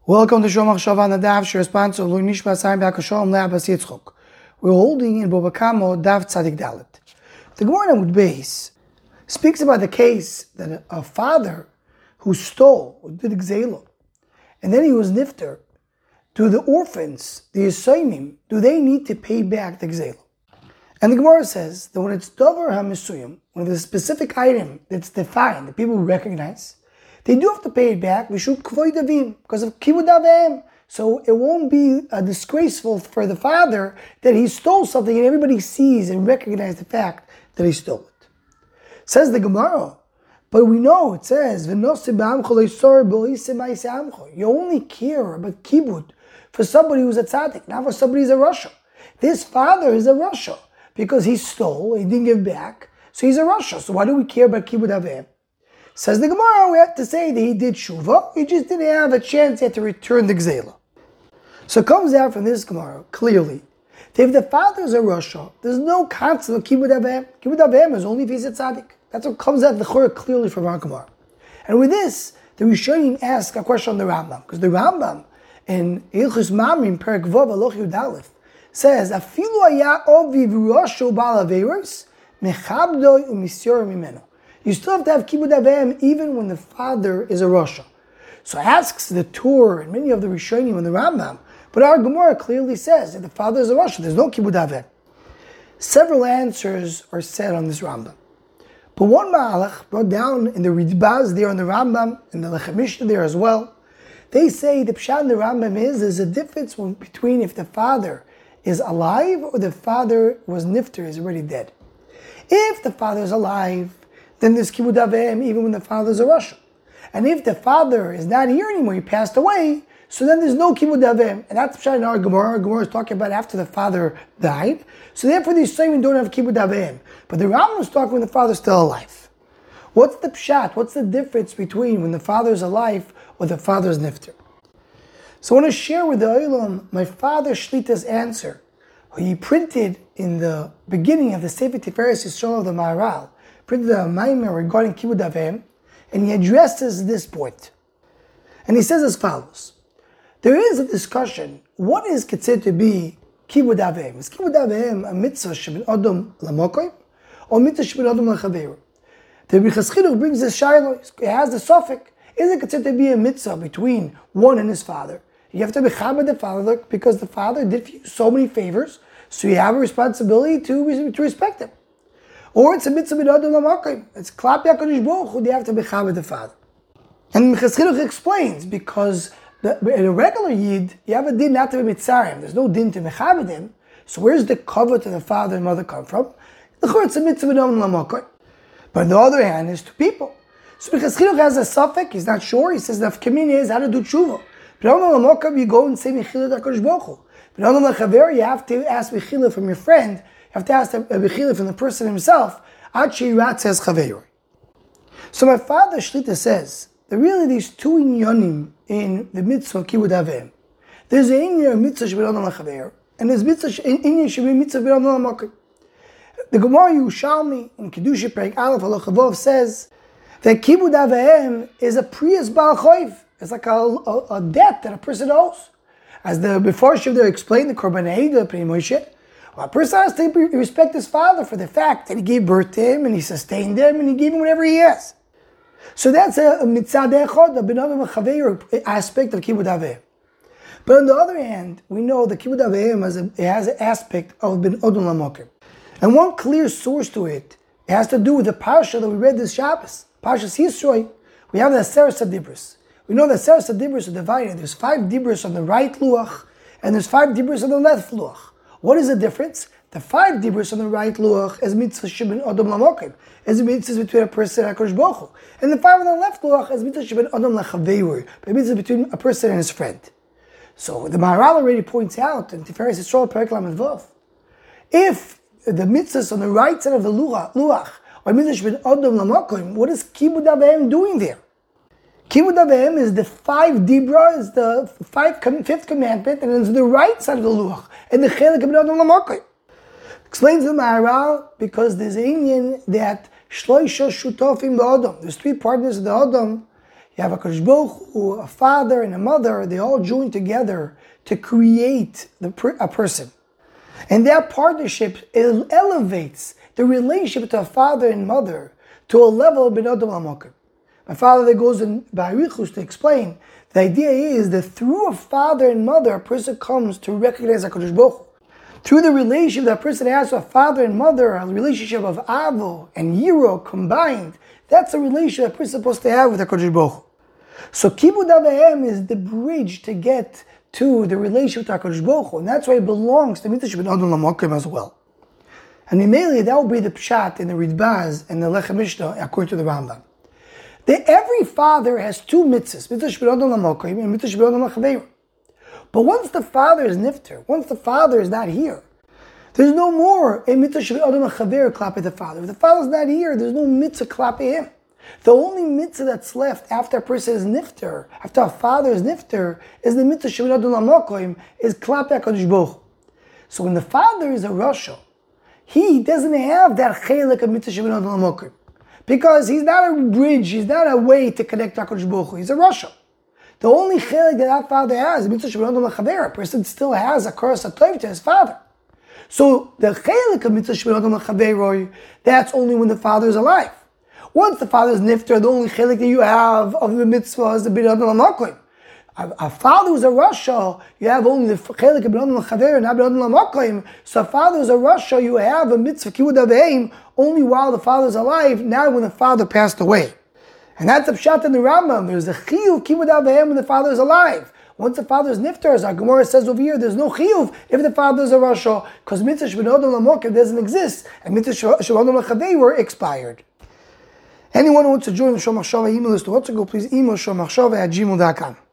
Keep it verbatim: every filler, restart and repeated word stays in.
Welcome to Shomach Shavan Nadav, Shir sponsor Lui Nishma Saim Bakashom Le'Abbas Yitzchok. We're holding in Bava Kama Dav Tzadik Dalet. The Gemara with base speaks about the case that a father who stole, who did Gzela, and then he was nifter. Do the orphans, the Yisayimim, do they need to pay back the Gzela? And the Gemara says that when it's Dover HaMesuyim, when there's a specific item that's defined, that people recognize, they do have to pay it back, Vishut Kvoy Davim, because of Kivud Avim. So it won't be uh, disgraceful for the father that he stole something and everybody sees and recognizes the fact that he stole it. Says the Gemara, but we know it says, you only care about Kibud for somebody who's a tzaddik, not for somebody who's a rasha. This father is a rasha because he stole, he didn't give back, so he's a rasha. So why do we care about Kibud Avim? Says the Gemara, we have to say that he did tshuva, he just didn't have a chance yet to return the gzela. So it comes out from this Gemara, clearly, that if the father is a rasha, there's no concept of Kibud Avim. Kibud Avim is only if he's a tzaddik. That's what comes out the Chorah clearly from our Gemara. And with this, the Rishonim ask a question on the Rambam, because the Rambam in Ilchus Mamrim, Perek Vav, Aloch Yud Aleph, says, Afilu haya oviv rasha ba'al averos, mechabdo u'misyor mimeno. You still have to have Kibud Avim even when the father is a rasha. So asks the Tur and many of the Rishonim and the Rambam, but our Gemara clearly says that the father is a rasha. There's no Kibud Avim. Several answers are said on this Rambam. But one Ma'alach brought down in the Ridbaz there on the Rambam, and the Lechem Mishnah there as well, they say the Pshat in the Rambam is there's a difference between if the father is alive or the father was nifter, is already dead. If the father is alive, then there's Kibud Avim even when the father is a rasha. And if the father is not here anymore, he passed away, so then there's no Kibud Avim. And that's the Pshat in our Gemara. Our Gemara is talking about after the father died. So therefore these Yisayimim don't have Kibud Avim. But the Rambam is talking when the father is still alive. What's the Pshat? What's the difference between when the father is alive or the father is nifter? So I want to share with the Olam my father Shlita's answer, who he printed in the beginning of the Sefer Tiferes Yisrael of the Maharal, printed a maimer regarding Kibud Avim, and he addresses this point. And he says as follows: there is a discussion, what is considered to be Kibud Avim? Is Kibud Avim a mitzvah shebin Adam lamokoy, or mitzvah shebin Adam lachaveru? The Bichas Chinuch brings this shaylo, it has the suffix. Is it considered to be a mitzvah between one and his father? You have to be chabad the father because the father did you so many favors, so you have a responsibility to, to respect him. Or it's a mitzvah b'nei adam l'makom. It's klap HaKadosh Baruch Hu, they have to be chabad the father. And Bichas Chinuch explains, because the, in a regular yid, you have a din not to be mitzarim. There's no din to mechabed him. So where's the cover to the father and mother come from? It's a mitzvah b'nei adam l'makom. But on the other hand, there's two people. So Bichas Chinuch has a suffix, he's not sure. He says the kamin is how to do tshuva. B'nei adam l'makom, you go and say mechila HaKadosh Baruch Hu. B'nei adam l'chaver, you have to ask mechila from your friend. You have to ask a bechila from the person himself. Ad sheirat says chaveru. So my father Shlita says that really there's two inyanim in the mitzvah Kibud Avim. There's an inyan mitzvah shebin adam lachaveru, and there's mitzvah inyan shebin mitzvah shebin adam lamakom. The Gemara Yerushalmi in Kedusha Perek Aleph Halacha Vav says that Kibud Avim is a priyas ba'al choiv. It's like a, a, a debt that a person owes. As the before Shiv explained the Korban Eidah Pri Moshe. Well, a person has to respect his father for the fact that he gave birth to him and he sustained him and he gave him whatever he has. So that's a mitzvah dechod, a ben adam chaveir aspect of Kibud Avim. But on the other hand, we know that Kibud Avim has, a, it has an aspect of ben adam lamokim. And one clear source to it, it has to do with the parsha that we read this Shabbos. Parshas Yisroi, we have the Seres HaDibros. We know that Seres HaDibros are divided. There's five dibros on the right luach and there's five dibros on the left luach. What is the difference? The five dibros on the right luach is mitzvah shebin adam lamokim, is mitzvah between a person and HaKadosh Baruch Hu. And the five on the left luach is mitzvah shebin adam lachaveru, mitzvah between a person and his friend. So the Maharal already points out in Tiferes Yisrael Perek Lamed Vav, if the mitzvahs on the right side of the luach are mitzvah shebin adam lamokim, what is Kibud Avim doing there? Kibud Avim is the five dibra, is the five, fifth commandment, and it's the right side of the luach, and the chelik of adam lamokim. Explains the Maharal, because there's an inyan that shloisha shutofim ba'adam. There's three partners of the adam. You have a Kadosh Baruch Hu, a father and a mother, they all join together to create the, a person. And that partnership elevates the relationship to a father and mother to a level of Ben Adam Lamokim. My father that goes in Ba'arichus to explain, the idea is that through a father and mother, a person comes to recognize HaKadosh Baruch Hu. Through the relationship that a person has with a father and mother, a relationship of Avo and Yiro combined, that's a relationship a person is supposed to have with HaKadosh Baruch Hu. So Kibud Av V'em is the bridge to get to the relationship with HaKadosh Baruch Hu, and that's why it belongs to Mitzvah Ben Adam Lamokim as well. And immediately that will be the Pshat in the Ridbaz and the Lechem Mishnah according to the Rambam. That every father has two mitzvahs, Mitzvah Ben Adam Lamokim and Mitzvah Ben Adam Lachaveru. But once the father is nifter, once the father is not here, there's no more a Mitzvah Ben Adam Lachaveru klap at the father. If the father's not here, there's no mitzvah klap at him. The only mitzvah that's left after a person is nifter, after a father is nifter, is the mitzvah Shemini Adon Lamokim, is klap HaKadosh Baruch Hu. So when the father is a rasha, he doesn't have that chelik of mitzvah Shemini Adon Lamokim. Because he's not a bridge, he's not a way to connect HaKadosh Baruch Hu, he's a rasha. The only chelik that that father has is mitzvah Shemini Adon Lachaver. A person still has a curse of tov to his father. So the chelik of mitzvah Shemini Adon Lachaver, that's only when the father is alive. Once the father is nifter, the only chelik that you have of the mitzvah is the Ben Adam Lamokim. A, a father who's a rasha, you have only the chelik of Ben Adam Lachaver, not Ben Adam Lamokim. So a father who's a rasha, you have a mitzvah Kibud Av V'em only while the father is alive, not when the father passed away. And that's a pshat in the Rambam. There's a chiyuv Kibud Av V'em when the father is alive. Once the father is nifter, as our Gemara says over here, there's no chiyuv if the father is a rasha, because mitzvah Ben Adam Lamokim doesn't exist, and mitzvah Ben Adam Lachaver were expired. Anyone who wants to join the Shomachshava email list to what's to go, please email shomachshava at gmail dot com.